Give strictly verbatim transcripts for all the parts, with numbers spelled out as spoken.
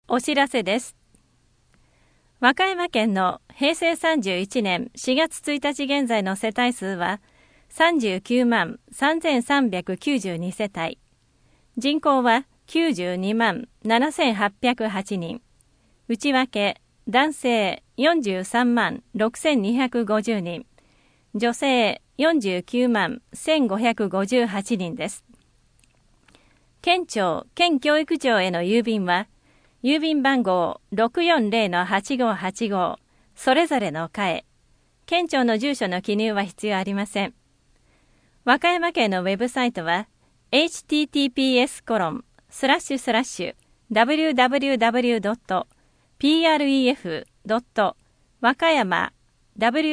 お知らせです。和歌山県のへいせいさんじゅういちねんしがつついたち現在の世帯数はさんじゅうきゅうまんさんぜんさんびゃくきゅうじゅうにせたい、人口はきゅうじゅうにまんななせんはっぴゃくはちにん、内訳男性よんじゅうさんまんろくせんにひゃくごじゅうにん、女性よんじゅうきゅうまんせんごひゃくごじゅうはちにんです。県庁、県教育庁への郵便は郵便番号 ろくよんぜろのはちごはちご それぞれの課へ。県庁の住所の記入は必要ありません。和歌山県のウェブサイトは エイチティーティーピーエスコロンスラッシュスラッシュダブリューダブリューダブリュードットピーアールイーエフドット和歌山 ワカ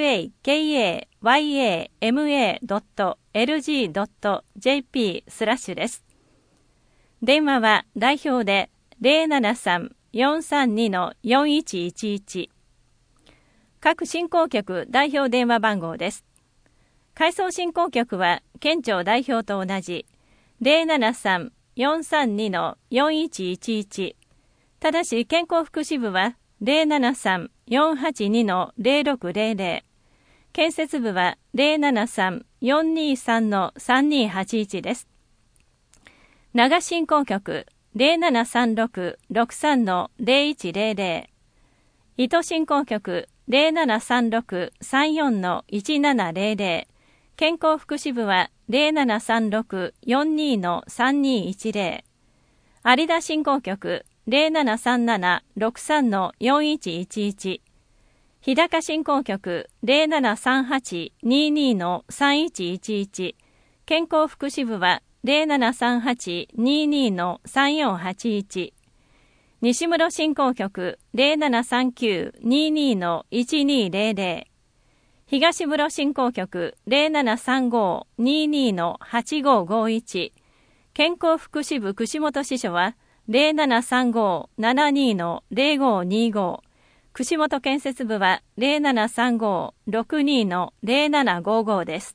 ヤマ ドットエルジー ドットジェーピー スラッシュです。電話は代表でゼロななさん よんさんに よんいちいちいち。各振興局代表電話番号です。回送振興局は県庁代表と同じゼロななさん よんさんに よんいちいちいち。ただし健康福祉部はゼロななさん よんはちに ゼロろくゼロゼロ。建設部はゼロななさん よんにさん さんにはちいちです。長振興局ゼロななさんろく ろくさん ゼロいちゼロゼロ。糸振興局ゼロななさんろく さんよん いちななゼロゼロ。健康福祉部はゼロななさんろく よんに さんにいちゼロ。有田振興局ゼロななさんなな ろくさん よんいちいちいち。日高振興局ゼロななさんはち にに さんいちいちいち。健康福祉部はゼロななさんはち にに さんよんはちいち。西室振興局ゼロななさんきゅう にに いちにゼロゼロ。東室振興局ゼロななさんご にに はちごごいち。健康福祉部串本支所はゼロななさんご ななに ゼロごにご。串本建設部はゼロななさんご ろくに ゼロななごごです。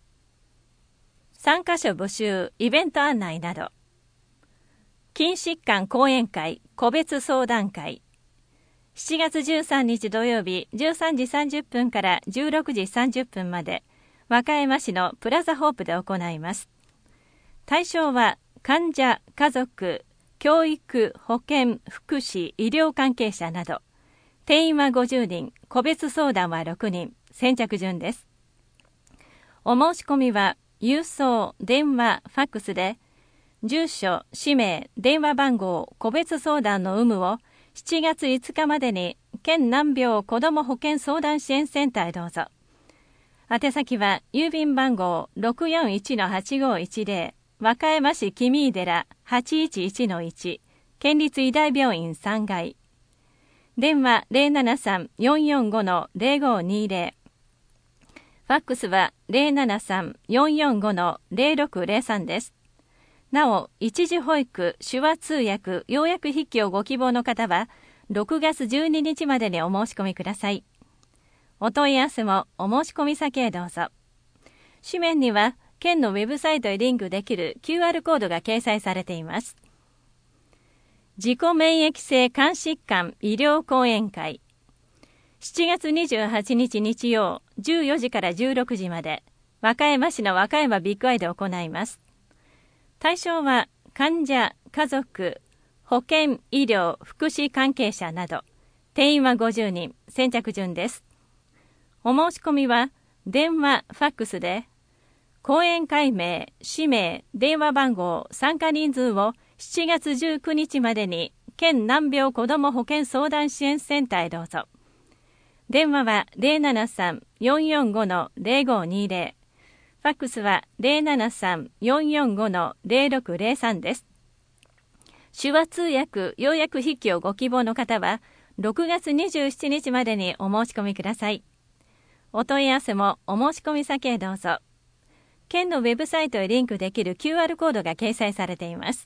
参加者募集、イベント案内など。筋疾患講演会個別相談会。しちがつじゅうさんにち土曜日じゅうさんじさんじゅっぷんからじゅうろくじさんじゅっぷんまで和歌山市のプラザホープで行います。対象は患者、家族、教育、保健、福祉、医療関係者など。定員はごじゅうにん、個別相談はろくにん、先着順です。お申し込みは郵送、電話、ファックスで住所、氏名、電話番号、個別相談の有無をしちがついつかまでに県難病子ども保健相談支援センターへどうぞ。宛先は郵便番号 ろくよんいちのはちごいちゼロ 和歌山市君井寺 はちいちいちのいち 県立医大病院さんがい。電話ゼロななさん よんよんご ゼロごにゼロ。ファックスはゼロななさん よんよんご ゼロろくゼロさんです。なお、一時保育、手話通訳、要約筆記をご希望の方は、ろくがつじゅうににちまでにお申し込みください。お問い合わせもお申し込み先へどうぞ。紙面には、県のウェブサイトへリンクできる キューアール コードが掲載されています。自己免疫性肝疾患医療講演会。しちがつにじゅうはちにち日曜じゅうよじからじゅうろくじまで和歌山市の和歌山ビッグアイで行います。対象は患者、家族、保健、医療、福祉関係者など。定員はごじゅうにん、先着順です。お申し込みは電話、ファックスで講演会名、氏名、電話番号、参加人数をしちがつじゅうくにちまでに県難病子ども保健相談支援センターへどうぞ。電話はゼロななさん よんよんご ゼロごにゼロ。ファックスはゼロななさん よんよんご ゼロろくゼロさんです。手話通訳、要約筆記をご希望の方はろくがつにじゅうしちにちまでにお申し込みください。お問い合わせもお申し込み先へどうぞ。県のウェブサイトへリンクできる キューアール コードが掲載されています。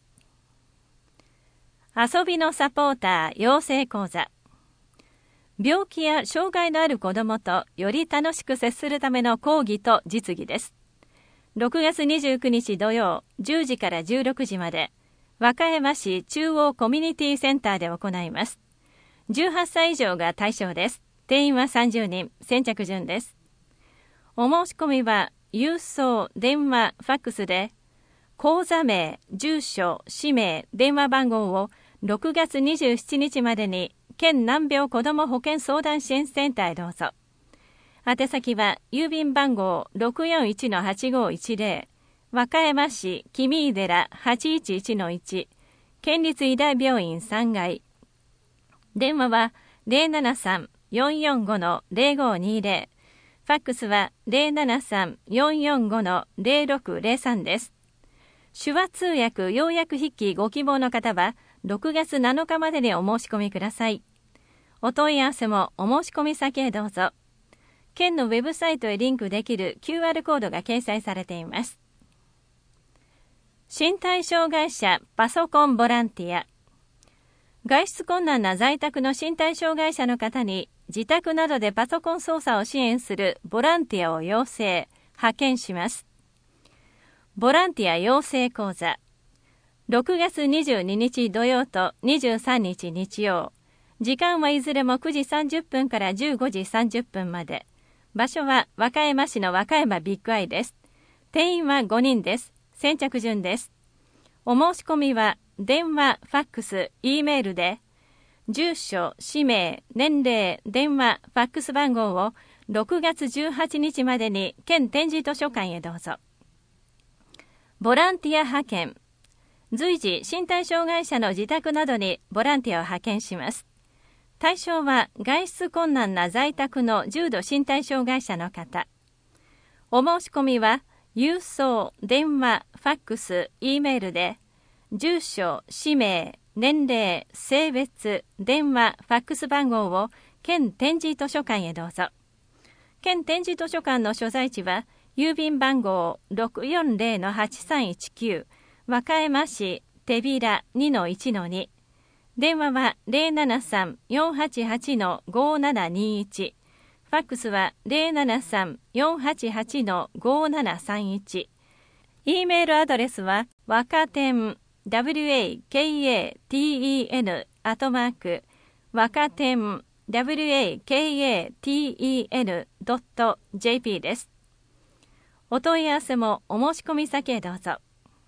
遊びのサポーター養成講座。病気や障害のある子どもとより楽しく接するための講義と実技です。ろくがつにじゅうくにち土曜じゅうじからじゅうろくじまで和歌山市中央コミュニティセンターで行います。じゅうはっさい以上が対象です。定員はさんじゅうにん、先着順です。お申し込みは郵送、電話、ファックスで口座名、住所、氏名、電話番号をろくがつにじゅうしちにちまでに県難病子ども保健相談支援センターへどうぞ。宛先は郵便番号 ろくよんいちのはちごいちぜろ 和歌山市君井寺 はちいちいちのいち 県立医大病院さんがい。電話は ゼロななさん よんよんご のゼロごにぜろ。ファックスは ゼロななさん よんよんご のゼロろくゼロさんです。手話通訳要約筆記ご希望の方はろくがつなのかまでにお申し込みください。お問い合わせもお申し込み先へどうぞ。県のウェブサイトへリンクできる キューアール コードが掲載されています。身体障害者パソコンボランティア。外出困難な在宅の身体障害者の方に自宅などでパソコン操作を支援するボランティアを養成、派遣します。ボランティア養成講座。ろくがつにじゅうににち土曜とにじゅうさんにち日曜。時間はいずれもくじさんじゅっぷんからじゅうごじさんじゅっぷんまで。場所は和歌山市の和歌山ビッグアイです。定員はごにんです。先着順です。お申し込みは電話、ファックス、Eメールで住所、氏名、年齢、電話、ファックス番号をろくがつじゅうはちにちまでに県展示図書館へどうぞ。ボランティア派遣。随時身体障害者の自宅などにボランティアを派遣します。対象は外出困難な在宅の重度身体障害者の方。お申し込みは郵送、電話、ファックス、Eメールで住所、氏名、年齢、性別、電話、ファックス番号を県展示図書館へどうぞ。県展示図書館の所在地は郵便番号 ろくよんぜろのはちさんいちきゅう 和歌山市手びら にのいちのに。電話は ゼロななさん よんはちはちのごななにいち。ファックスは ゼロななさん よんはちはちのごななさんいち。Eメールアドレスはわかてん ワカテン アットマークわかてん ワカテン ドット ジェーピー です。お問い合わせもお申し込み先へどうぞ。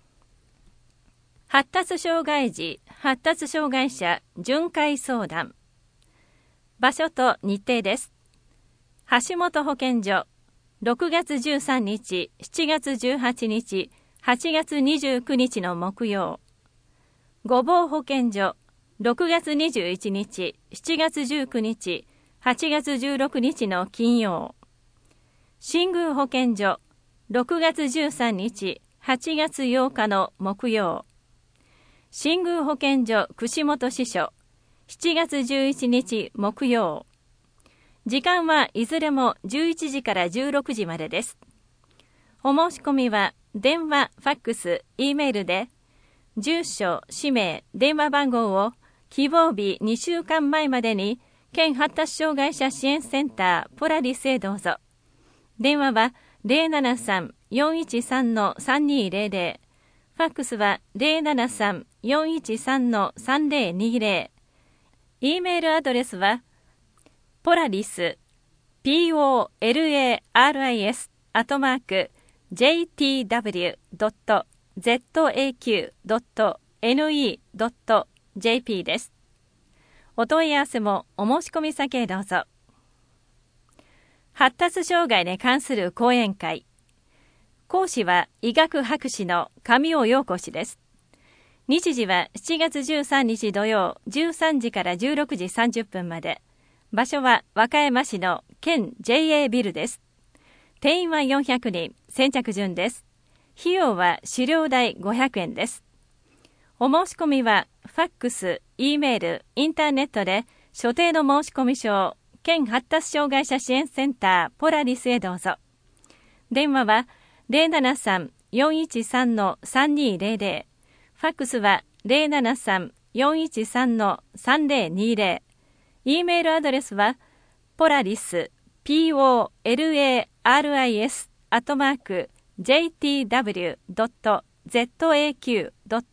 発達障害児、発達障害者巡回相談。場所と日程です。橋本保健所、ろくがつじゅうさんにち、しちがつじゅうはちにち、はちがつにじゅうくにちの木曜。御坊保健所、ろくがつにじゅういちにち、しちがつじゅうくにち、はちがつじゅうろくにちの金曜。新宮保健所、ろくがつじゅうさんにち、はちがつようかの木曜。新宮保健所串本支所、しちがつじゅういちにち木曜。時間はいずれもじゅういちじからじゅうろくじまでです。お申し込みは電話、ファックス、Eメールで住所、氏名、電話番号を希望日にしゅうかんまえまでに県発達障害者支援センターポラリスへどうぞ。電話は ゼロななさん よんいちさんのさんにゼロゼロ。ファックスは ゼロななさん よんいちさんのさんぜろにゼロ。Eメールアドレスはポラリス ポラリス アットマーク ジェイティーダブリュー ドット ゼット エーキュー ドット エヌイー ドット ジェーピー です。お問い合わせもお申し込み先へどうぞ。発達障害に関する講演会。講師は医学博士の上尾陽子氏です。日時はしちがつじゅうさんにち土曜じゅうさんじからじゅうろくじさんじゅっぷんまで。場所は和歌山市の県 ジェイエー ビルです。定員はよんひゃくにん、先着順です。費用は資料代ごひゃくえんです。お申し込みはファックス、Eメール、インターネットで所定の申込書を県発達障害者支援センターポラリスへどうぞ。電話はゼロななさん よんいちさんのさんにゼロゼロ。ファックスはゼロななさん よんいちさんのさんぜろにゼロ。Eメールアドレスはポラリス ポラリス アットマーク ジェイティーダブリュー ドット ゼット エーキュー ドット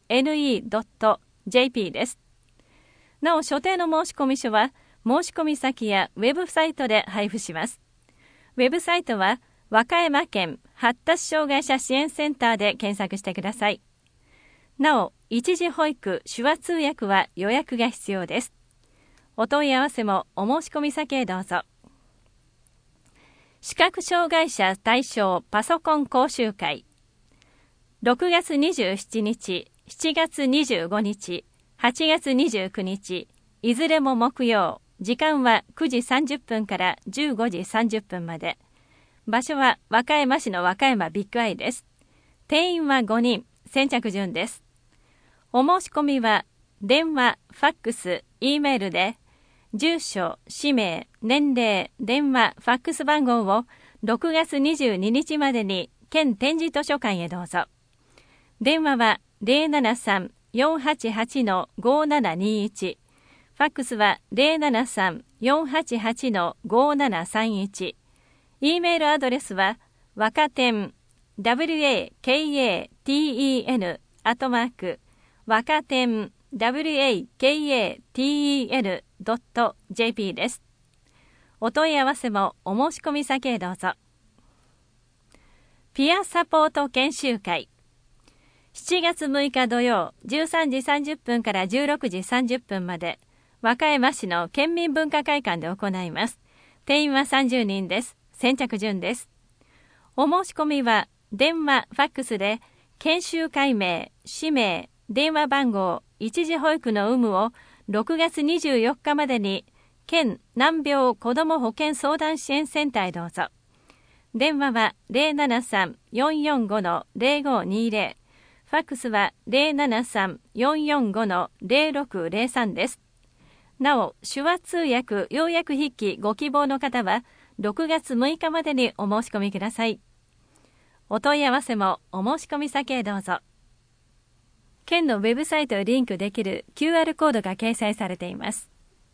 エヌイードットジェーピー です。なお、所定の申込書は申込先やウェブサイトで配布します。ウェブサイトは和歌山県発達障害者支援センターで検索してください。なお、一時保育手話通訳は予約が必要です。お問い合わせもお申し込み先へどうぞ。視覚障害者対象パソコン講習会。ろくがつにじゅうしちにち、しちがつにじゅうごにち、はちがつにじゅうくにち、いずれも木曜、時間はくじさんじゅっぷんからじゅうごじさんじゅっぷんまで。場所は和歌山市の和歌山ビッグアイです。定員はごにん、先着順です。お申し込みは電話、ファックス、Eメールで住所、氏名、年齢、電話、ファックス番号をろくがつにじゅうににちまでに県展示図書館へどうぞ。電話は ゼロななさん よんはちはち ごななにいち、ファックスは ゼロななさん よんはちはち ごななさんいち、Eメールアドレスはわかてん ワカテン アットマークわかてん ワカテン ドット ジェーピー です。お問い合わせもお申し込み先へどうぞ。ピアサポート研修会。しちがつむいか土曜、じゅうさんじさんじゅっぷんからじゅうろくじさんじゅっぷんまで、和歌山市の県民文化会館で行います。定員はさんじゅうにんです。先着順です。お申し込みは電話、ファックスで研修会名、氏名、電話番号、一時保育の有無をろくがつにじゅうよっかまでに県難病子ども保健相談支援センターへどうぞ。電話は ゼロななさん よんよんご ゼロごにゼロ、ファックスは ゼロななさん よんよんご ゼロろくゼロさん です。なお、手話通訳要約筆記ご希望の方はろくがつむいかまでにお申し込みください。お問い合わせもお申し込み先へどうぞ。県のウェブサイトへリンクできる キューアール コードが掲載されています。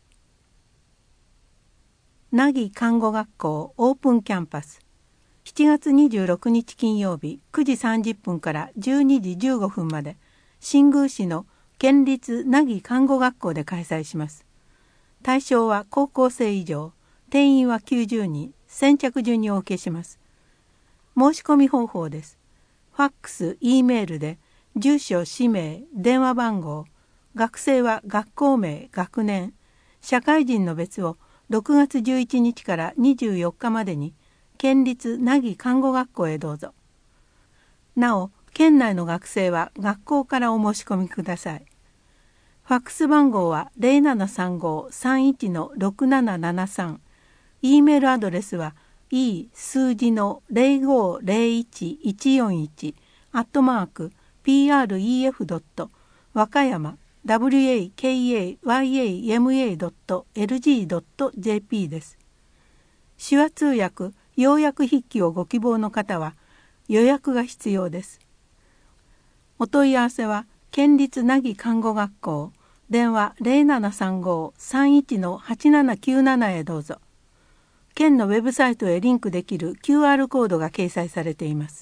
凪看護学校オープンキャンパス。しちがつにじゅうろくにち金曜日くじさんじゅっぷんからじゅうにじじゅうごふんまで新宮市の県立凪看護学校で開催します。対象は高校生以上、定員はきゅうじゅうにん、先着順にお受けします。申し込み方法です。ファックス、Eメールで住所、氏名、電話番号、学生は学校名、学年、社会人の別をろくがつじゅういちにちからにじゅうよっかまでに県立凪看護学校へどうぞ。なお、県内の学生は学校からお申し込みください。ファックス番号は ゼロななさんご さんいち ろくななななさん、Eメールアドレスは e 数字の ゼロごゼロいちいちよんいち アットマーク ピーアールイーエフ ドット 和歌山 ワカヤマ ドット エルジー ドット ジェーピー です。手話通訳要約筆記をご希望の方は予約が必要です。お問い合わせは県立凪看護学校電話 ゼロななさんご さんいち はちななきゅうなな へどうぞ。県のウェブサイトへリンクできる キューアール コードが掲載されています。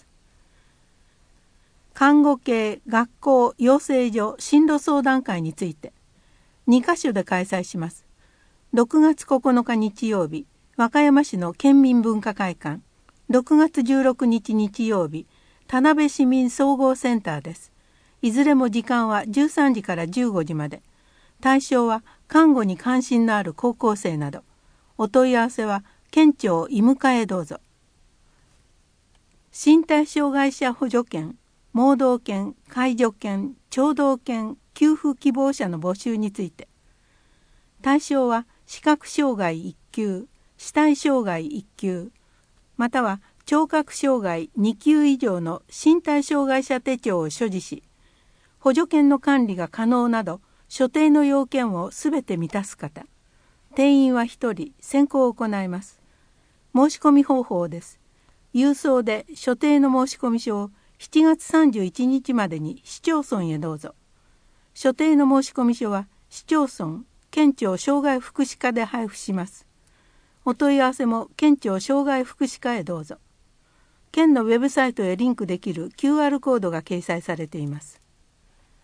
看護系学校養成所進路相談会についてにかしょで開催します。ろくがつここのか日曜日、和歌山市の県民文化会館、ろくがつじゅうろくにち日曜日、田辺市民総合センターです。いずれも時間はじゅうさんじからじゅうごじまで。対象は看護に関心のある高校生など。お問い合わせは県庁医務課へどうぞ。身体障害者補助犬、盲導犬、介助犬、聴導犬、給付希望者の募集について。対象は視覚障害いっきゅう、肢体障害いっきゅう、または聴覚障害にきゅう以上の身体障害者手帳を所持し、補助犬の管理が可能など所定の要件をすべて満たす方。定員はひとり、選考を行います。申し込み方法です。郵送で所定の申込書をしちがつさんじゅういちにちまでに市町村へどうぞ。所定の申込書は市町村、県庁障害福祉課で配布します。お問い合わせも県庁障害福祉課へどうぞ。県のウェブサイトへリンクできる キューアール コードが掲載されています。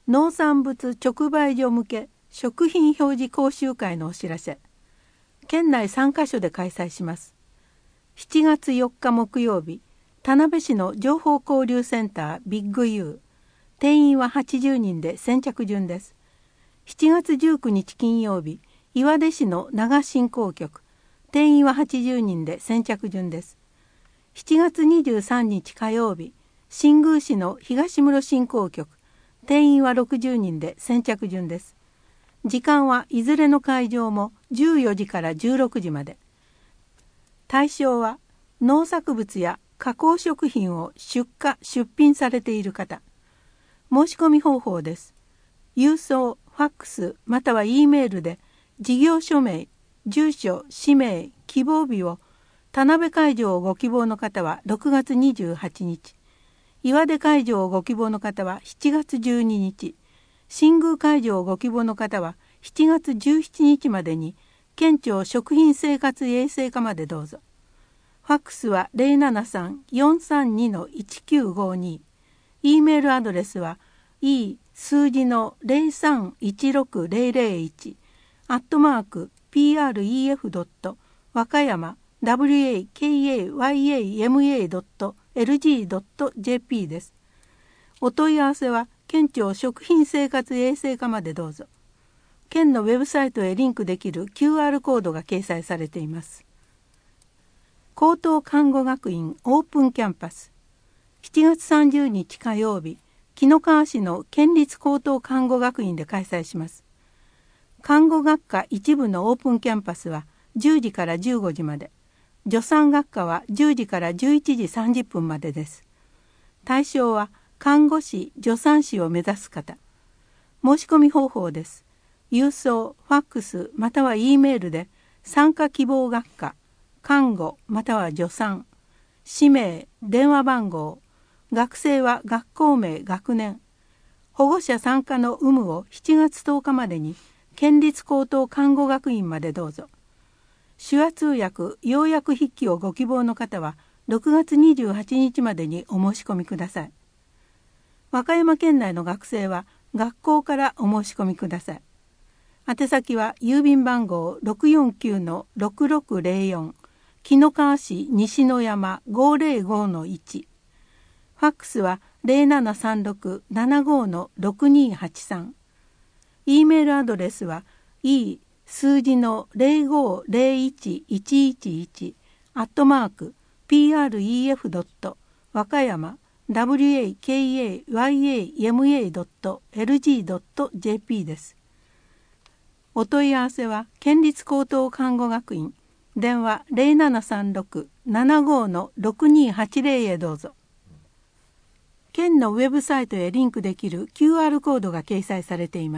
農産物直売所向け食品表示講習会のお知らせ。県内さんカ所で開催します。しちがつよっか木曜日、田辺市の情報交流センタービッグ ユー。定員ははちじゅうにんで先着順です。しちがつじゅうくにち金曜日、岩出市の長振興局。定員ははちじゅうにんで先着順です。しちがつにじゅうさんにち火曜日、新宮市の東室振興局。定員はろくじゅうにんで先着順です。時間はいずれの会場もじゅうよじからじゅうろくじまで。対象は農作物や加工食品を出荷・出品されている方。申し込み方法です。郵送、ファックスまたは E メールで事業所名、住所、氏名、希望日を田辺会場をご希望の方はろくがつにじゅうはちにち、岩出会場をご希望の方はしちがつじゅうににち、新宮会場をご希望の方はしちがつじゅうしちにちまでに県庁食品生活衛生課までどうぞ。ファックスは ゼロななさん よんさんに いちきゅうごに。E メールアドレスは e 数字の ゼロさんいちろくゼロゼロいち アットマーク プレフ ドット 和歌山 ワカヤマ ドット エルジー ドット ジェーピー です。お問い合わせは県庁食品生活衛生課までどうぞ。県のウェブサイトへリンクできる キューアール コードが掲載されています。高等看護学院オープンキャンパス。しちがつさんじゅうにち火曜日、紀の川市の県立高等看護学院で開催します。看護学科一部のオープンキャンパスはじゅうじからじゅうごじまで、助産学科はじゅうじからじゅういちじさんじゅっぷんまでです。対象は看護師、助産師を目指す方。申し込み方法です。郵送、ファックスまたは E メールで参加希望学科、看護または助産、氏名、電話番号、学生は学校名、学年、保護者参加の有無をしちがつとおかまでに県立高等看護学院までどうぞ。手話通訳、要約筆記をご希望の方はろくがつにじゅうはちにちまでにお申し込みください。和歌山県内の学生は学校からお申し込みください。宛先は郵便番号 ろくよんきゅうのろくろくゼロよん 紀の川市西の山 ごーぜろごのいち。ファックスは ゼロななさんろく ななごのろくにはちさん。E メールアドレスは e 数字の ゼロごゼロいちいちいちいち アットマーク プレフ ドット 和歌山 ワカヤマ ドット エルジー ドット ジェーピー です。お問い合わせは県立高等看護学院電話 ゼロななさんろく ななごのろくにはちゼロ へどうぞ。県のウェブサイトへリンクできる キューアール コードが掲載されています。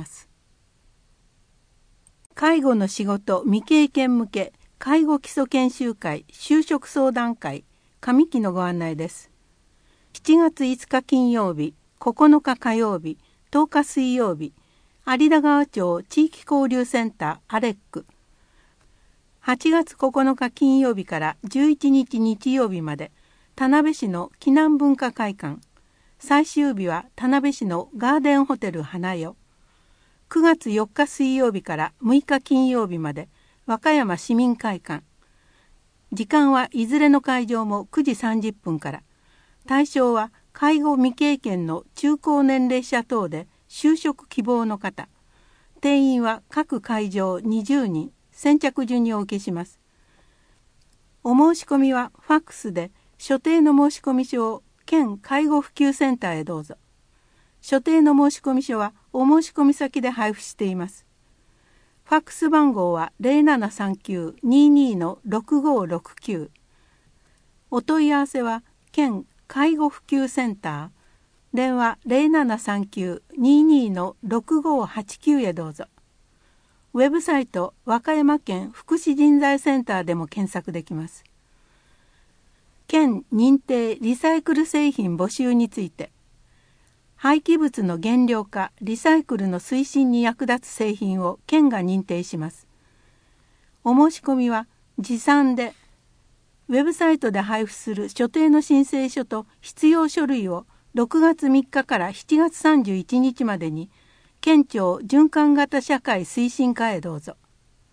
介護の仕事未経験向け介護基礎研修会就職相談会上期のご案内です。しちがついつか金曜日、ここのか火曜日、とおか水曜日、有田川町地域交流センターアレック。はちがつここのか金曜日からじゅういちにち日曜日まで田辺市の紀南文化会館。最終日は田辺市のガーデンホテル花代。くがつよっか水曜日からむいか金曜日まで和歌山市民会館。時間はいずれの会場もくじさんじゅっぷんから。対象は介護未経験の中高年齢者等で就職希望の方。定員は各会場にじゅうにん、先着順にお受けします。お申し込みはファックスで所定の申込書を県介護普及センターへどうぞ。所定の申込書はお申し込み先で配布しています。ファックス番号は ゼロななさんきゅう ににのろくごろくきゅう。お問い合わせは県介護普及センター電話 ゼロななさんきゅう ににのろくごはちきゅう へどうぞ。ウェブサイト和歌山県福祉人材センターでも検索できます。県認定リサイクル製品募集について、廃棄物の減量化・リサイクルの推進に役立つ製品を県が認定します。お申し込みは持参で、ウェブサイトで配布する所定の申請書と必要書類をろくがつみっかからしちがつさんじゅういちにちまでに県庁循環型社会推進課へどうぞ。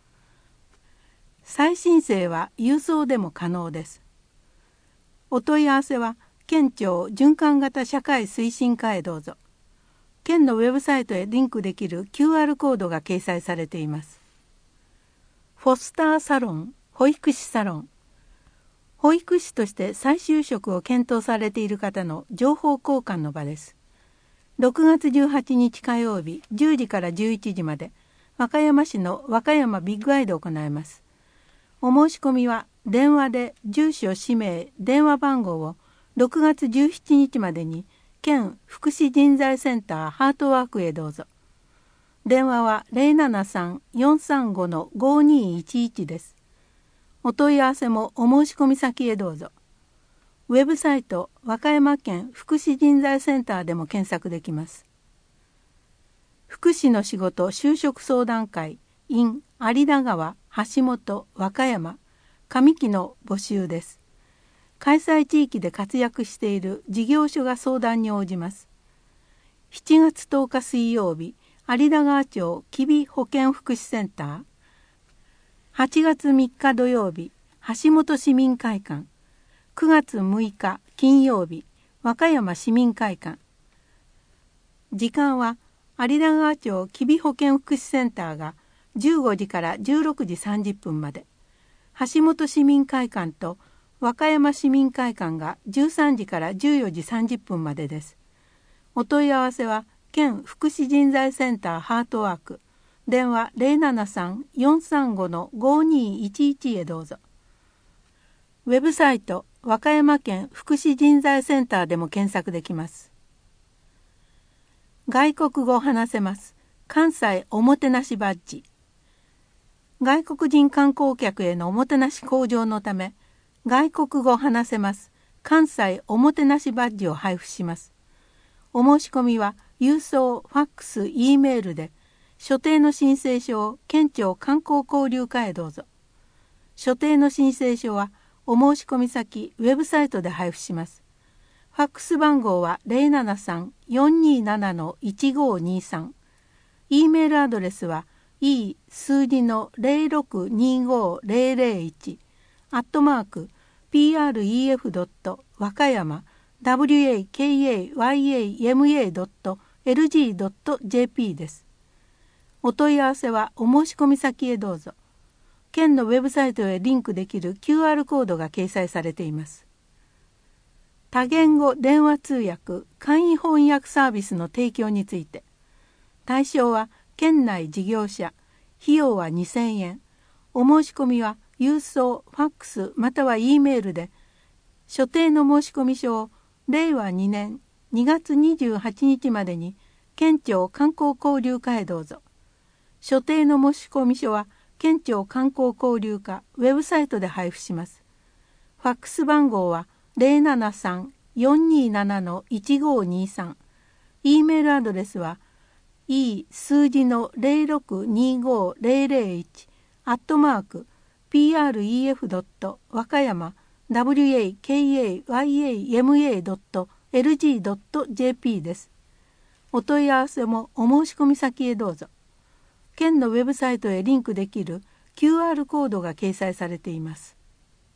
再申請は郵送でも可能です。お問い合わせは県庁循環型社会推進課へどうぞ。県のウェブサイトへリンクできる キューアール コードが掲載されています。フォスターサロン、保育士サロン。保育士として再就職を検討されている方の情報交換の場です。ろくがつじゅうはちにち火曜日じゅうじからじゅういちじまで和歌山市の和歌山ビッグアイで行います。お申し込みは電話で住所、氏名、電話番号をろくがつじゅうしちにちまでに県福祉人材センターハートワークへどうぞ。電話は ゼロななさん よんさんご ごにいちいちです。お問い合わせもお申し込み先へどうぞ。ウェブサイト和歌山県福祉人材センターでも検索できます。福祉の仕事就職相談会 in 有田川、橋本、和歌山、上木の募集です。開催地域で活躍している事業所が相談に応じます。しちがつとおか水曜日、有田川町吉備保健福祉センター。はちがつみっか土曜日、橋本市民会館。くがつむいか金曜日、和歌山市民会館。時間は有田川町吉備保健福祉センターがじゅうごじからじゅうろくじさんじゅっぷんまで、橋本市民会館と和歌山市民会館がじゅうさんじからじゅうよじさんじゅっぷんまでです。お問い合わせは県福祉人材センターハートワーク、電話 ゼロななさん よんさんご ごにいちいちへどうぞ。ウェブサイト和歌山県福祉人材センターでも検索できます。外国語話せます。関西おもてなしバッジ。外国人観光客へのおもてなし向上のため、外国語話せます。関西おもてなしバッジを配布します。お申し込みは郵送、ファックス、Eメールで、所定の申請書を県庁観光交流課へどうぞ。所定の申請書はお申し込み先ウェブサイトで配布します。ファックス番号は ゼロななさん よんになな いちごにさん。Eメールアドレスは e 数字のゼロろくにごゼロゼロいちアットマーク プレフ ドット 和歌山 ワカヤマ ドット エルジー ドット ジェーピー です。お問い合わせはお申し込み先へどうぞ。県のウェブサイトへリンクできる キューアール コードが掲載されています。多言語電話通訳簡易翻訳サービスの提供について、対象は県内事業者、費用はにせんえん、お申し込みは郵送、ファックスまたは E メールで、所定の申込書をれいわにねんにがつにじゅうはちにちまでに県庁観光交流課へどうぞ。所定の申込書は県庁観光交流課ウェブサイトで配布します。ファックス番号は ゼロななさん よんになな いちごにさん。E メールアドレスは e 数字のゼロろくにごゼロゼロいちアットマーク プレフ ドット 和歌山 ワカヤマ ドット エルジー ドット ジェーピー です。お問い合わせもお申し込み先へどうぞ。県のウェブサイトへリンクできる キューアール コードが掲載されています。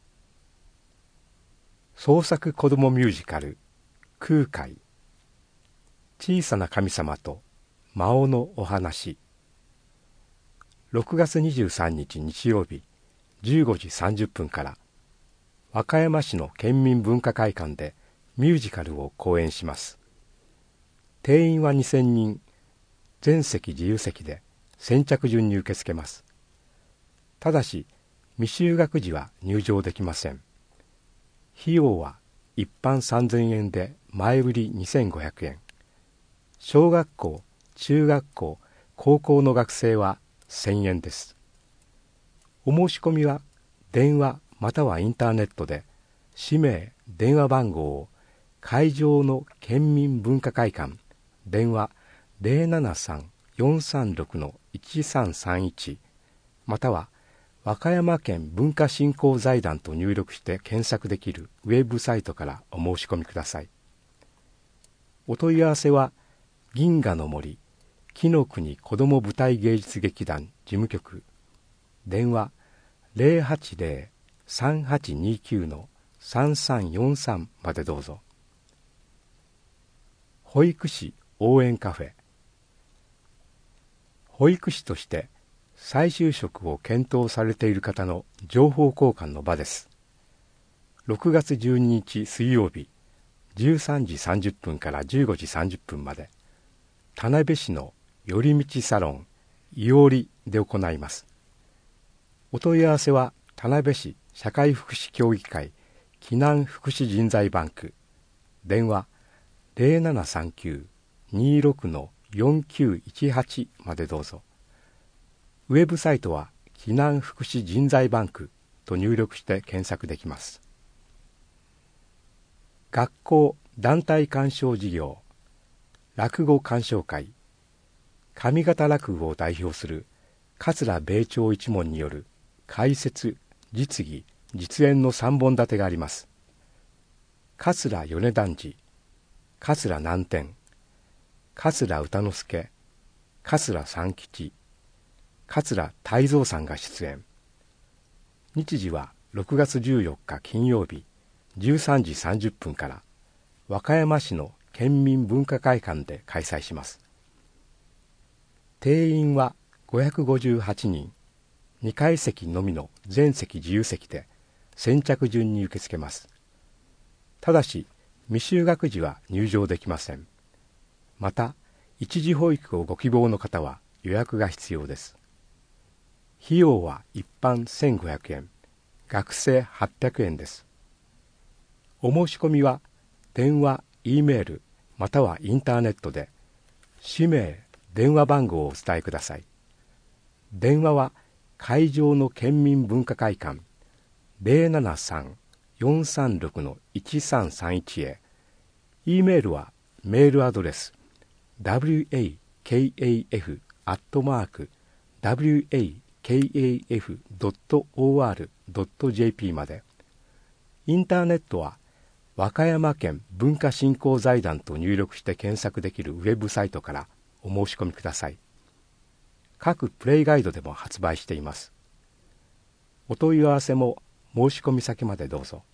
創作子どもミュージカル空海、小さな神様と魔王のお話。ろくがつにじゅうさんにち日曜日じゅうごじさんじゅっぷんから和歌山市の県民文化会館でミュージカルを公演します。定員はにせんにん、全席自由席で先着順に受け付けます。ただし未就学児は入場できません。費用は一般さんぜんえんで前売りにせんごひゃくえん、小学校、中学校、高校の学生はせんえんです。お申し込みは電話またはインターネットで氏名、電話番号を会場の県民文化会館電話 ゼロななさん よんさんろく いちさんさんいち または和歌山県文化振興財団と入力して検索できるウェブサイトからお申し込みください。 お問い合わせは銀河の森木の国子ども舞台芸術劇団事務局、電話 ゼロはちゼロ さんはちにきゅう さんさんよんさん までどうぞ。保育士応援カフェ。保育士として再就職を検討されている方の情報交換の場です。ろくがつじゅうににち水曜日じゅうさんじさんじゅっぷんからじゅうごじさんじゅっぷんまで、田辺市の寄り道サロンいおりで行います。お問い合わせは田辺市社会福祉協議会避難福祉人材バンク、電話 ゼロななさんきゅう にろく よんきゅういちはち までどうぞ。ウェブサイトは避難福祉人材バンクと入力して検索できます。学校団体鑑賞事業、落語鑑賞会、上方落語を代表する桂米朝一門による解説、実技、実演のさんぼん立てがあります。桂米團次、桂南天、桂歌之助、桂三吉、桂泰蔵さんが出演。日時はろくがつじゅうよっか金曜日じゅうさんじさんじゅっぷんから和歌山市の県民文化会館で開催します。定員はごひゃくごじゅうはちにん、にかい席のみの全席自由席で先着順に受け付けます。ただし未就学児は入場できません。また一時保育をご希望の方は予約が必要です。費用は一般せんごひゃくえん、学生はっぴゃくえんです。お申し込みは電話、Eメールまたはインターネットで氏名、電話番号をお伝えください。電話は会場の県民文化会館 ゼロななさん よんさんろく いちさんさんいち へ、Eメールはメールアドレス ダブリューエーケーエーエフ アットマーク ダブリューエーケーエーエフ ドット オーアール ドット ジェーピー まで。インターネットは和歌山県文化振興財団と入力して検索できるウェブサイトからお申し込みください。各プレイガイドでも発売しています。お問い合わせも申し込み先までどうぞ。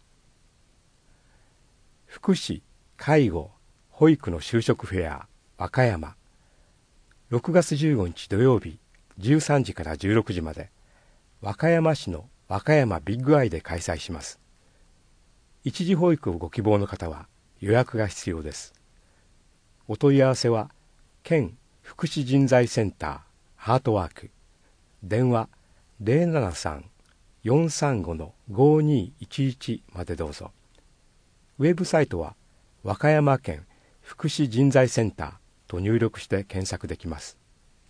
福祉、介護、保育の就職フェア和歌山、ろくがつじゅうごにち土曜日じゅうさんじからじゅうろくじまで、和歌山市の和歌山ビッグアイで開催します。一時保育をご希望の方は予約が必要です。お問い合わせは県福祉人材センターハートワーク、電話 ゼロななさん よんさんご ごにいちいち までどうぞ。ウェブサイトは和歌山県福祉人材センターと入力して検索できます。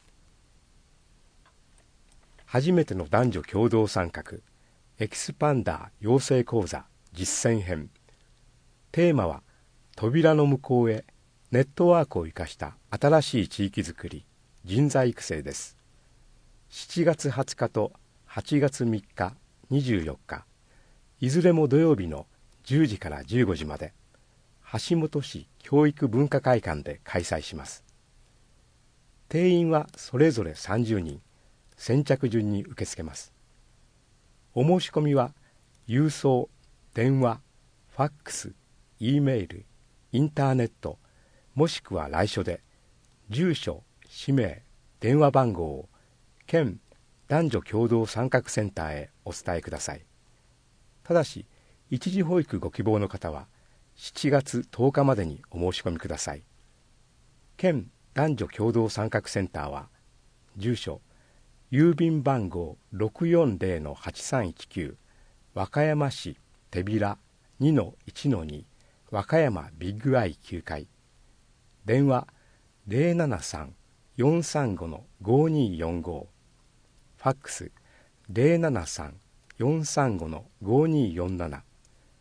初めての男女共同参画エキスパンダー養成講座実践編。テーマは扉の向こうへネットワークを生かした新しい地域づくり、人材育成です。しちがつはつかとはちがつみっか、にじゅうよっか、いずれも土曜日のじゅうじからじゅうごじまで、橋本市教育文化会館で開催します。定員はそれぞれさんじゅうにん、先着順に受け付けます。お申し込みは郵送、電話、ファックス、Eメール、インターネット、もしくは来所で住所、氏名、電話番号を県男女共同参画センターへお伝えください。ただし一時保育ご希望の方はしちがつとおかまでにお申し込みください。県男女共同参画センターは住所、郵便番号 ろくよんゼロ はちさんいちきゅう 和歌山市手びら にのいちのに 和歌山ビッグアイきゅうかい、電話 ゼロななさん よんさんご ごによんご、ファックス ゼロななさん よんさんご ごによんなな、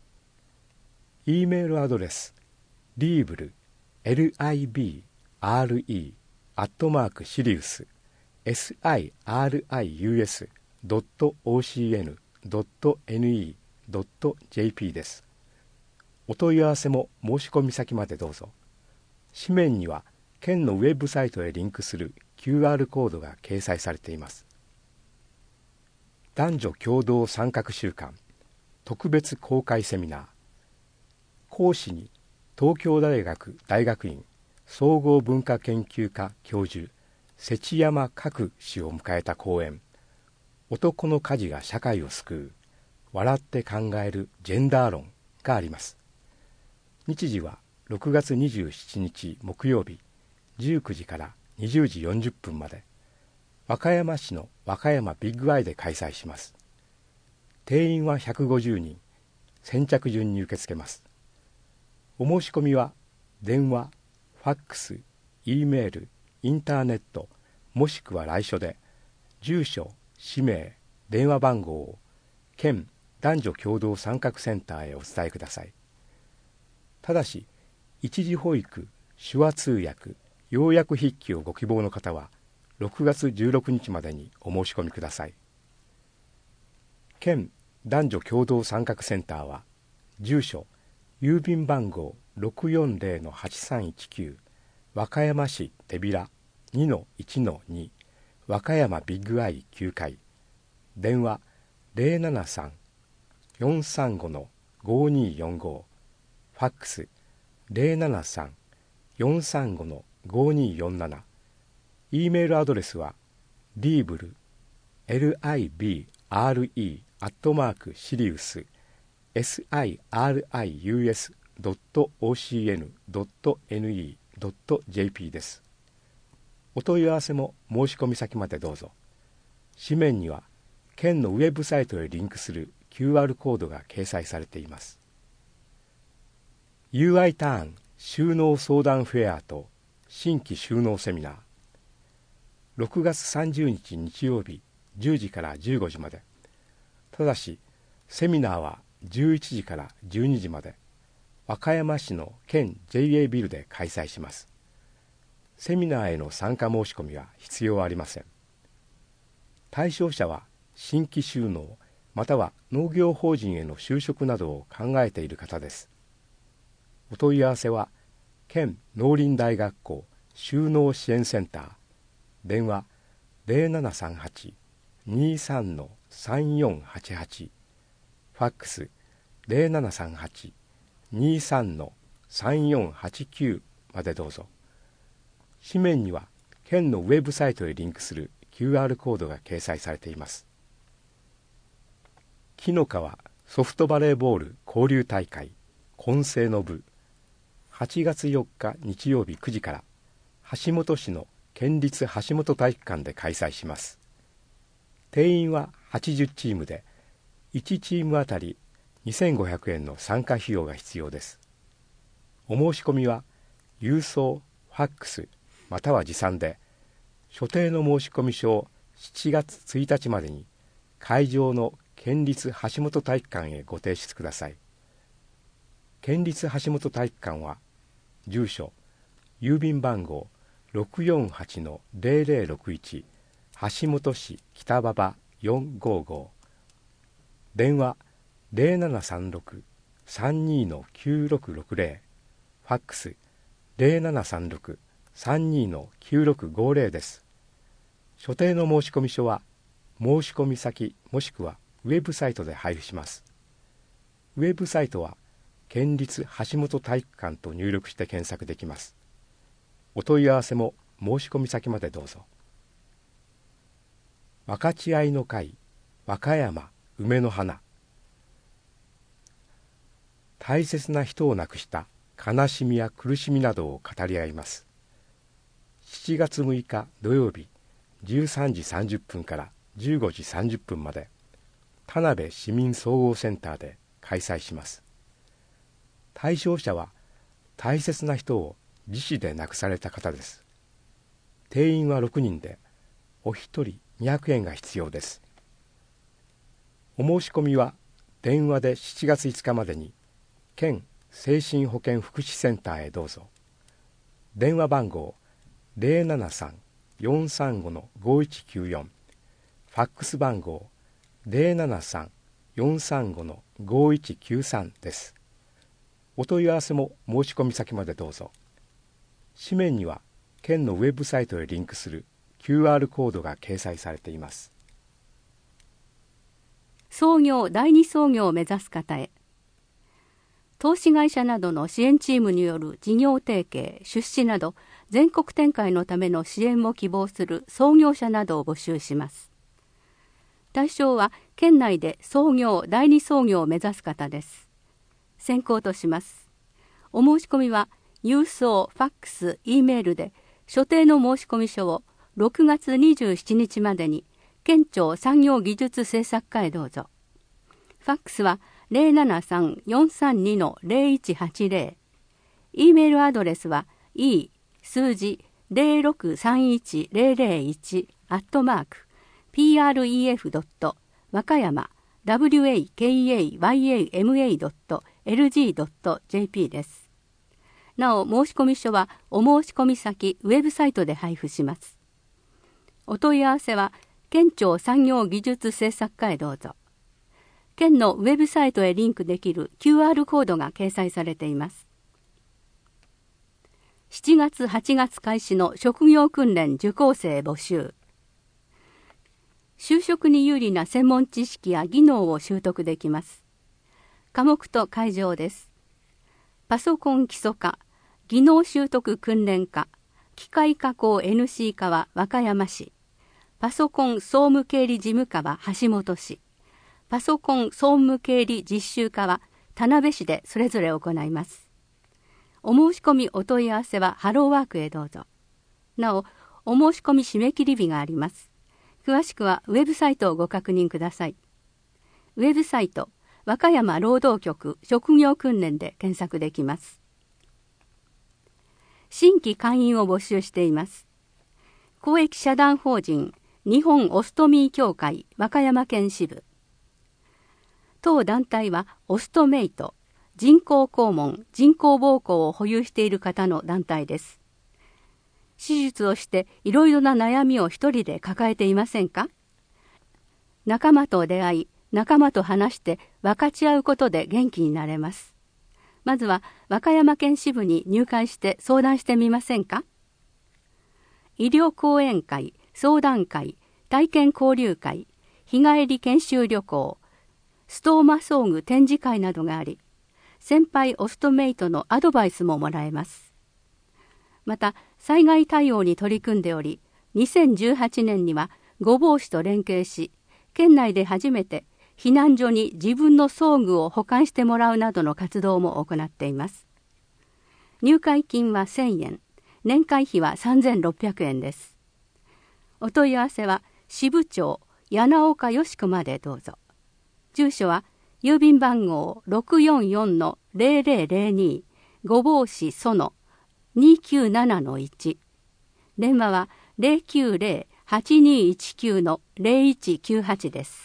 E メールアドレス リーブル エルアイビーアールイー アットマークシリウス エスアイアールアイユーエス ドット オーシーエヌ ドット エヌイー ドット ジェーピー です。お問い合わせも申し込み先までどうぞ。 紙面には県のウェブサイトへリンクする キューアール コードが掲載されています。男女共同参画週間特別公開セミナー。講師に東京大学大学院総合文化研究科教授瀬山角氏を迎えた講演、男の家事が社会を救う、笑って考えるジェンダー論があります。日時はろくがつにじゅうしちにち木曜日じゅうくじからにじゅうじよんじゅっぷんまで、和歌山市の和歌山ビッグアイで開催します。定員はひゃくごじゅうにん、先着順に受け付けます。お申し込みは電話、ファックス、Eメール、インターネット、もしくは来所で住所、氏名、電話番号を県男女共同参画センターへお伝えください。ただし一時保育、手話通訳、要約筆記をご希望の方はろくがつじゅうろくにちまでにお申し込みください。県男女共同参画センターは住所、郵便番号 ろくよんぜろのはちさんいちきゅう 和歌山市手びら にのいちのに 和歌山ビッグアイきゅうかい、電話 ゼロななさん よんさんご ごによんご、ファックス ゼロななさん よんさんご ごによんなな、Eメールアドレスは リーブル エルアイビーアールイー アットマークシリウス エスアイアールアイユーエス ドット オーシーエヌ ドット エヌイー ドット ジェーピー です。お問い合わせも申し込み先までどうぞ。紙面には県のウェブサイトへリンクする キューアール コードが掲載されています。ユーアイ ターン収納相談フェアと新規収納セミナー。ろくがつさんじゅうにち日曜日じゅうじからじゅうごじまで。ただしセミナーはじゅういちじからじゅうにじまで和歌山市の県 ジェイエー ビルで開催します。セミナーへの参加申し込みは必要ありません。対象者は新規就農または農業法人への就職などを考えている方です。お問い合わせは県農林大学校就農支援センター、電話 ゼロななさんはち にさん さんよんはちはち、ファックス ゼロななさんはち にさん さんよんはちきゅう までどうぞ。紙面には県のウェブサイトへリンクする キューアール コードが掲載されています。紀の川ソフトバレーボール交流大会混成の部、はちがつよっか日曜日くじから橋本市の県立橋本体育館で開催します。定員ははちじゅうチームでいちチームあたりにせんごひゃくえんの参加費用が必要です。お申し込みは郵送、ファックスまたは持参で、所定の申込書をしちがつついたちまでに会場の県立橋本体育館へご提出ください。県立橋本体育館は住所、郵便番号 ろくよんはちのゼロゼロろくいち 橋本市北馬場よんごーご、電話 ゼロななさんろく さんにのきゅうろくろくゼロ、ファックス ゼロななさんろく さんにのきゅうろくごゼロです。所定の申込書は申込先もしくはウェブサイトで配布します。ウェブサイトは県立橋本体育館と入力して検索できます。お問い合わせも申込先までどうぞ。分かち合いの会和歌山梅の花。大切な人を亡くした悲しみや苦しみなどを語り合います。しちがつむいか土曜日じゅうさんじさんじゅっぷんからじゅうごじさんじゅっぷんまで田辺市民総合センターで開催します。対象者は大切な人を自死で亡くされた方です。定員はろくにんでお一人にひゃくえんが必要です。お申し込みは電話でしちがついつかまでに県精神保健福祉センターへどうぞ。電話番号 ゼロななさん よんさんごのごいちきゅうよん、ファックス番号 ゼロななさん よんさんごのごいちきゅうさん です。お問い合わせも申し込み先までどうぞ。 紙面には県のウェブサイトへリンクする キューアール コードが掲載されています。 創業第二創業を目指す方へ。投資会社などの支援チームによる事業提携、出資など全国展開のための支援を希望する創業者などを募集します。対象は県内で創業第二創業を目指す方です。選考とします。お申し込みは郵送、ファックス、Eメールで所定の申込書をろくがつにじゅうしちにちまでに県庁産業技術政策課へどうぞ。ファックスは ゼロななさん よんさんに ゼロいちはちゼロ。Eメールアドレスは e 数字 ゼロろくさんいちゼロゼロいち アットマーク プレフ 和歌山 ワカヤマ エルジー ドット ジェーピー です。なお申込書はお申し込み先ウェブサイトで配布します。お問い合わせは県庁産業技術政策課へどうぞ。県のウェブサイトへリンクできる キューアール コードが掲載されています。しちがつはちがつ開始の職業訓練受講生募集。就職に有利な専門知識や技能を習得できます。科目と会場です。パソコン基礎科、技能習得訓練科、機械加工 エヌシー 科は和歌山市、パソコン総務経理事務課は橋本市、パソコン総務経理実習課は田辺市でそれぞれ行います。お申し込みお問い合わせはハローワークへどうぞ。なお、お申し込み締め切り日があります。詳しくはウェブサイトをご確認ください。ウェブサイト、和歌山労働局職業訓練で検索できます。新規会員を募集しています。公益社団法人日本オストミー協会和歌山県支部。当団体はオストメイト、人工肛門、人工膀胱を保有している方の団体です。手術をしていろいろな悩みを一人で抱えていませんか？仲間と出会い、仲間と話して分かち合うことで元気になれます。まずは和歌山県支部に入会して相談してみませんか？医療講演会、相談会、体験交流会、日帰り研修旅行、ストーマ装具展示会などがあり、先輩オストメイトのアドバイスももらえます。また、災害対応に取り組んでおり、にせんじゅうはちねんには御坊市と連携し、県内で初めて避難所に自分の装具を保管してもらうなどの活動も行っています。入会金はせんえん、年会費はさんぜんろっぴゃくえんです。お問い合わせは支部長柳岡よし子までどうぞ。住所は郵便番号 ろくよんよんのゼロゼロゼロに 御坊市その にきゅうななのいち。電話は ゼロきゅうゼロ はちにいちきゅう のゼロいちきゅうはちです。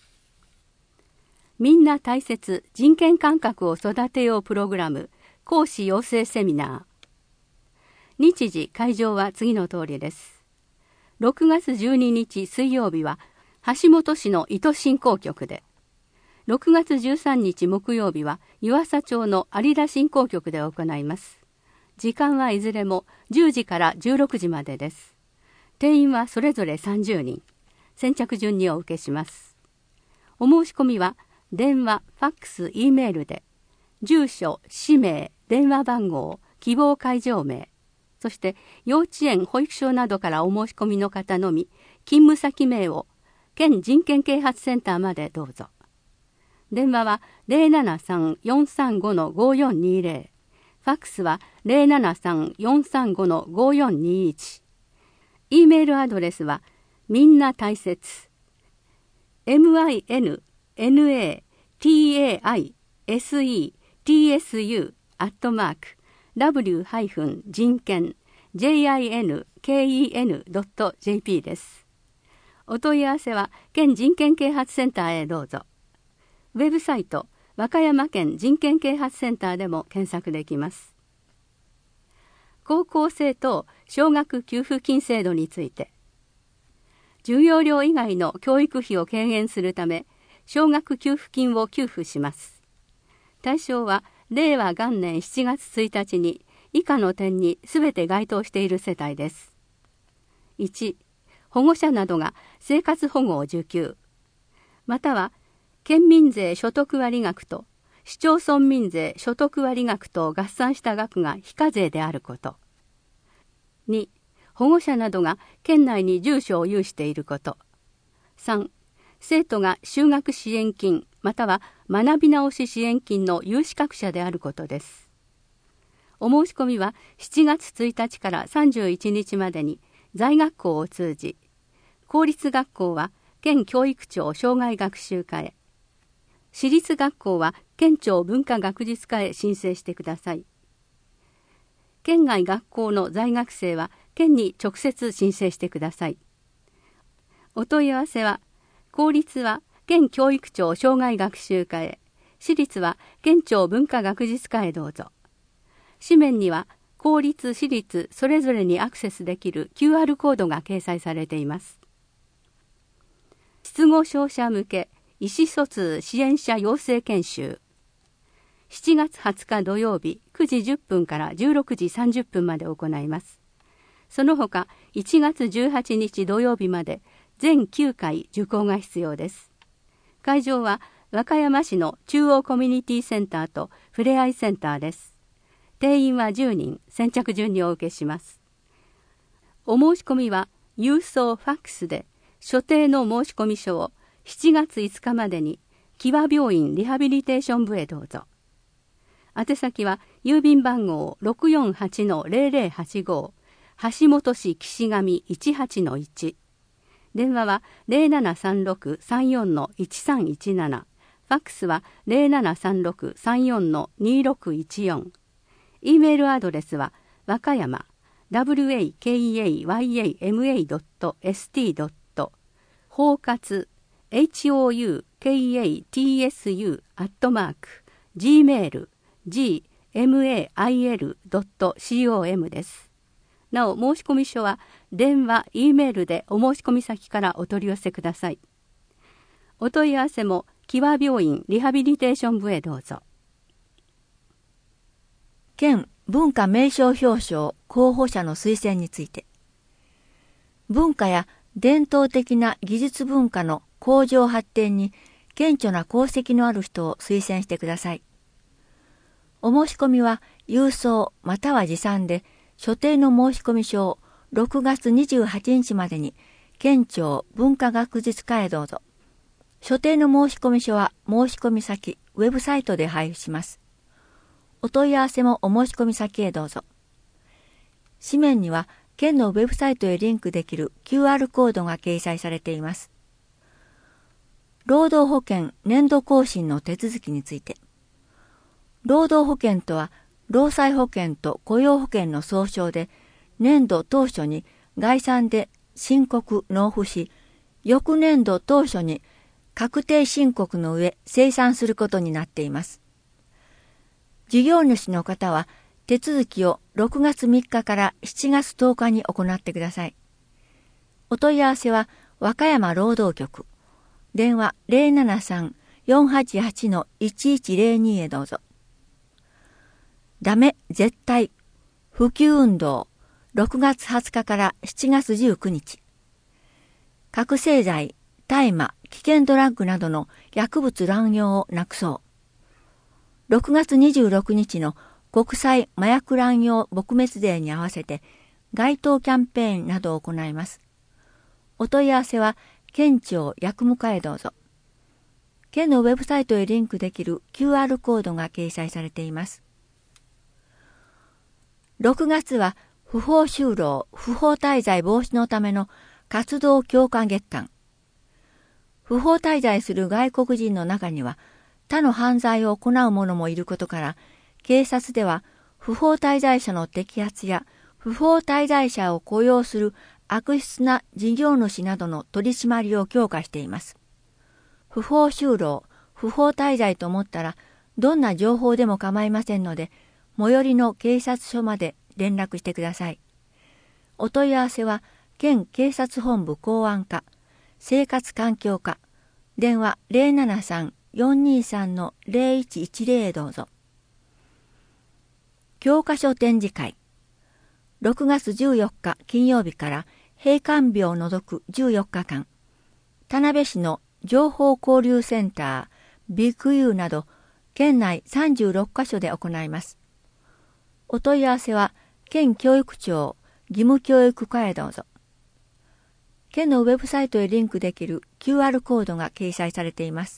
みんな大切人権感覚を育てようプログラム講師養成セミナー。日時会場は次の通りです。ろくがつじゅうににち水曜日は橋本市の糸振興局で、ろくがつじゅうさんにち木曜日は湯浅町の有田振興局で行います。時間はいずれもじゅうじからじゅうろくじまでです。定員はそれぞれさんじゅうにん。先着順にお受けします。お申し込みは電話、ファックス、Eメールで、住所、氏名、電話番号、希望会場名、そして幼稚園、保育所などからお申し込みの方のみ、勤務先名を県人権啓発センターまでどうぞ。電話は ゼロななさん よんさんご のごよんにゼロ、ファックスは ゼロななさん よんさんご のごよんにいち、Eメールアドレスはみんな大切 エムアイエヌエヌエーティーエーアイエスイーティーエスユー アットマーク ダブリュー 人権 ジェイアイエヌケーイーエヌ ドット ジェーピー です。お問い合わせは県人権啓発センターへどうぞ。ウェブサイト和歌山県人権啓発センターでも検索できます。高校生等奨学給付金制度について、授業料以外の教育費を軽減するため奨学給付金を給付します。対象は令和元年しちがつついたちに以下の点にすべて該当している世帯です。いち、保護者などが生活保護を受給、または県民税所得割額と市町村民税所得割額とを合算した額が非課税であること。に、保護者などが県内に住所を有していること。さん、生徒が就学支援金または学び直し支援金の有資格者であることです。お申し込みはしちがつついたちからさんじゅういちにちまでに在学校を通じ、公立学校は県教育庁生涯学習課へ、私立学校は県庁文化学術課へ申請してください。県外学校の在学生は県に直接申請してください。お問い合わせは、公立は県教育庁生涯学習課へ、私立は県庁文化学術課へどうぞ。紙面には公立私立それぞれにアクセスできる キューアール コードが掲載されています。失語症者向け意思疎通支援者養成研修、しちがつはつか土曜日くじじゅっぷんからじゅうろくじさんじゅっぷんまで行います。その他いちがつじゅうはちにち土曜日まで全きゅうかい受講が必要です。会場は和歌山市の中央コミュニティセンターとふれあいセンターです。定員はじゅうにん、先着順にお受けします。お申し込みは郵送ファックスで所定の申込書をしちがついつかまでにきわ病院リハビリテーション部へどうぞ。宛先は郵便番号 ろくよんはちのゼロゼロはちご 橋本市岸上 いちはちのいち、電話は ゼロななさんろくさんよんのいちさんいちなな、ファックスは ゼロななさんろくさんよんのにろくいちよん、E メールアドレスは和歌山 ワカヤマ ドットエスティー ドット包括 ホウカツス アットマーク ジーメール ジーエムエーアイエル ドットコム です。なお申込書は電話、E メールでお申し込み先からお取り寄せください。お問い合わせもきわ病院リハビリテーション部へどうぞ。 県文化名称表彰候補者の推薦について、文化や伝統的な技術文化の向上発展に顕著な功績のある人を推薦してください。お申し込みは郵送または持参で所定の申込書をろくがつにじゅうはちにちまでに県庁文化学術課へどうぞ。所定の申込書は申込先ウェブサイトで配布します。お問い合わせもお申し込み先へどうぞ。紙面には県のウェブサイトへリンクできる キューアール コードが掲載されています。労働保険年度更新の手続きについて、労働保険とは労災保険と雇用保険の総称で、年度当初に概算で申告納付し、翌年度当初に確定申告の上精算することになっています。事業主の方は手続きをろくがつみっかからしちがつとおかに行ってください。お問い合わせは和歌山労働局、電話 ゼロななさん よんはちはちのいちいちゼロに へどうぞ。ダメ絶対普及運動ろくがつはつかからしちがつじゅうくにち、覚醒剤、大麻、危険ドラッグなどの薬物乱用をなくそう。ろくがつにじゅうろくにちの国際麻薬乱用撲滅デーに合わせて街頭キャンペーンなどを行います。お問い合わせは県庁薬務課へどうぞ。県のウェブサイトへリンクできる キューアール コードが掲載されています。ろくがつは不法就労、不法滞在防止のための活動強化月間。不法滞在する外国人の中には他の犯罪を行う者もいることから、警察では不法滞在者の摘発や不法滞在者を雇用する悪質な事業主などの取り締まりを強化しています。不法就労、不法滞在と思ったらどんな情報でも構いませんので、最寄りの警察署まで連絡してください。お問い合わせは県警察本部公安課、生活環境課、電話 ゼロななさん よんにさんのゼロいちいちゼロ へどうぞ。 教科書展示会。ろくがつじゅうよっか金曜日から閉館日を除くじゅうよっかかん、田辺市の情報交流センター、ビッグユーなど、県内さんじゅうろっかしょで行います。お問い合わせは、県教育庁義務教育課へどうぞ。県のウェブサイトへリンクできる キューアール コードが掲載されています。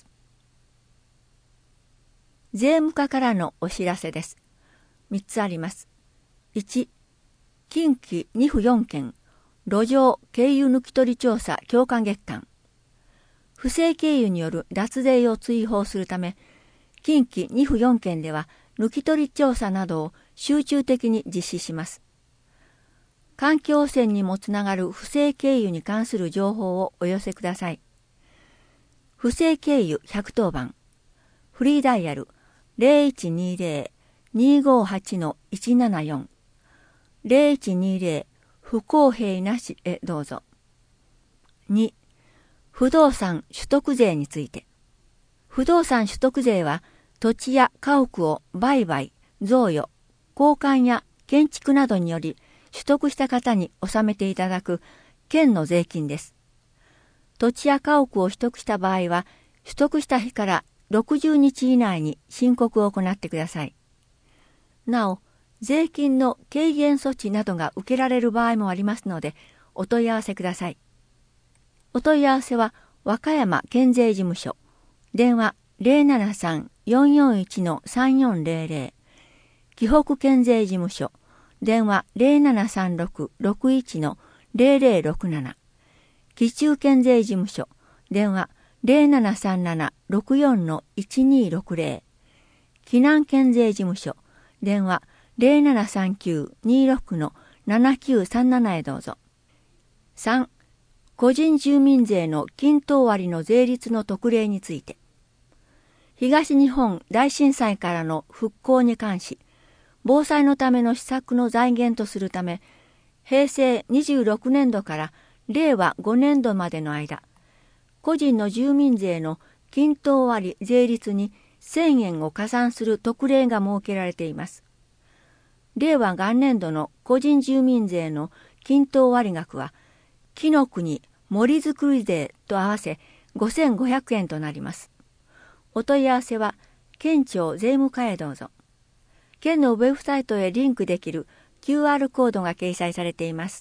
税務課からのお知らせです。みっつあります。いち、近畿にふよんけん、路上経由抜き取り調査強化月間。不正経由による脱税を追放するため、近畿にふよんけんでは抜き取り調査などを集中的に実施します。環境汚染にもつながる不正経由に関する情報をお寄せください。不正経由ひゃくとおばん、フリーダイヤル ゼロいちにゼロ にごはち いちななよん、ゼロいちにゼロ 不公平なしへどうぞ。に、不動産取得税について。不動産取得税は土地や家屋を売買、贈与、交換や建築などにより取得した方に納めていただく県の税金です。土地や家屋を取得した場合は、取得した日からろくじゅうにち以内に申告を行ってください。なお、税金の軽減措置などが受けられる場合もありますので、お問い合わせください。お問い合わせは、和歌山県税事務所、電話 ゼロななさん よんよんいち さんよんゼロゼロ、紀北県税事務所、電話 ゼロななさんろく ろくいち ゼロゼロろくなな、紀中県税事務所、電話 ゼロななさんなな ろくよん いちにろくゼロ、紀南県税事務所、電話ゼロななさんきゅう にろく ななきゅうさんななへどうぞ。さん、個人住民税の均等割の税率の特例について。東日本大震災からの復興に関し、防災のための施策の財源とするため、へいせいにじゅうろくねんどかられいわごねんどまでの間、個人の住民税の均等割税率にせんえんを加算する特例が設けられています。れいわ元年度の個人住民税の均等割額は、木の国森づくり税と合わせごせんごひゃくえんとなります。お問い合わせは、県庁税務課へどうぞ。県のウェブサイトへリンクできる キューアール コードが掲載されています。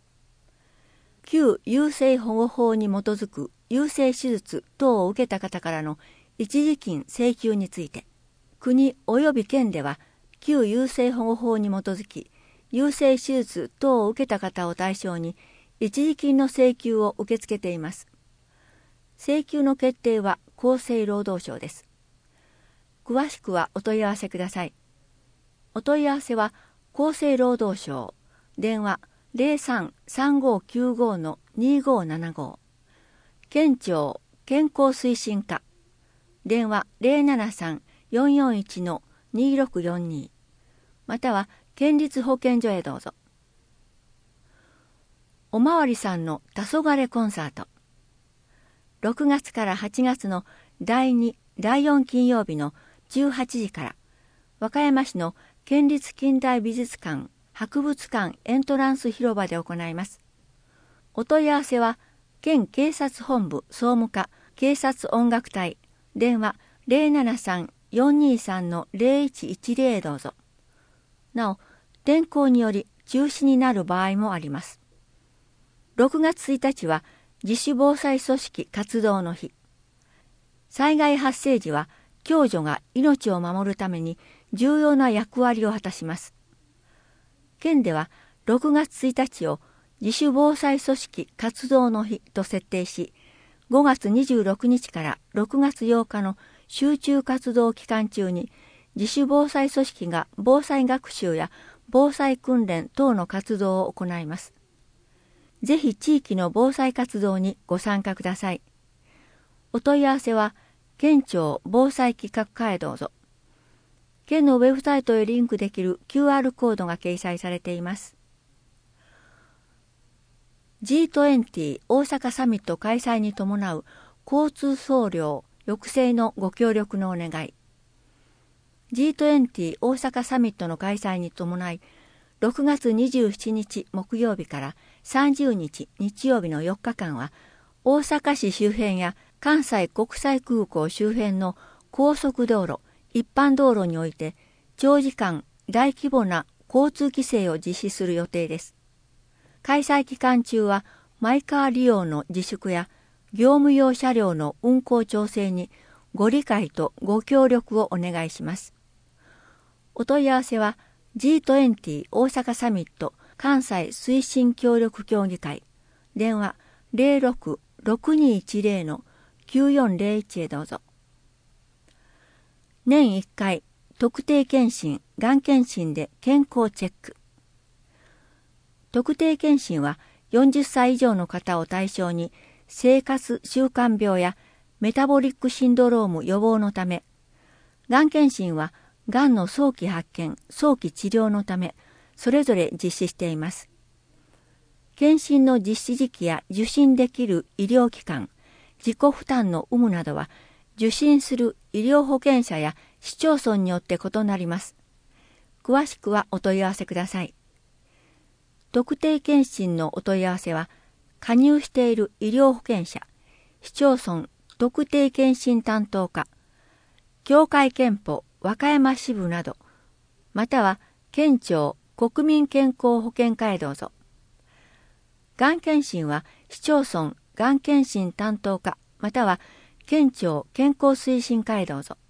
旧優生保護法に基づく優生手術等を受けた方からの一時金請求について、国及び県では旧優生保護法に基づき、優生手術等を受けた方を対象に一時金の請求を受け付けています。請求の決定は厚生労働省です。詳しくはお問い合わせください。お問い合わせは厚生労働省、電話 ゼロさん さんごきゅうご にごななご、県庁健康推進課、電話 ゼロななさん よんよんいち にろくよんに、または県立保健所へどうぞ。おまわりさんの黄昏コンサート。ろくがつからはちがつのだいに、だいよん金曜日のじゅうはちじから、和歌山市の県立近代美術館博物館エントランス広場で行います。お問い合わせは、県警察本部総務課警察音楽隊、電話 ゼロななさん よんにさん ゼロいちいちゼロ へどうぞ。なお、天候により中止になる場合もあります。ろくがつついたちは自主防災組織活動の日。災害発生時は共助が命を守るために重要な役割を果たします。県ではろくがつついたちを自主防災組織活動の日と設定し、ごがつにじゅうろくにちからろくがつようかの集中活動期間中に自主防災組織が防災学習や防災訓練等の活動を行います。ぜひ地域の防災活動にご参加ください。お問い合わせは県庁防災企画課へどうぞ。県のウェブサイトへリンクできる キューアール コードが掲載されています。ジートゥエンティー 大阪サミット開催に伴う交通総量抑制のご協力のお願い。 ジートゥエンティー 大阪サミットの開催に伴い、ろくがつにじゅうしちにち木曜日からさんじゅうにち日曜日のよっかかんは、大阪市周辺や関西国際空港周辺の高速道路、一般道路において長時間大規模な交通規制を実施する予定です。開催期間中はマイカー利用の自粛や業務用車両の運行調整にご理解とご協力をお願いします。お問い合わせは ジートゥエンティー 大阪サミット関西推進協力協議会、電話 ゼロろく ろくにいちゼロ のきゅうよんゼロいち へどうぞ。年いっかい特定健診、がん検診で健康チェック。特定健診はよんじゅっさい以上の方を対象に生活習慣病やメタボリックシンドローム予防のため、がん検診はがんの早期発見、早期治療のため、それぞれ実施しています。検診の実施時期や受診できる医療機関、自己負担の有無などは、受診する医療保険者や市町村によって異なります。詳しくはお問い合わせください。特定健診のお問い合わせは、加入している医療保険者、市町村特定健診担当課、協会憲法和歌山支部など、または県庁国民健康保険課へどうぞ。がん検診は市町村がん検診担当課、または県庁健康推進課へどうぞ。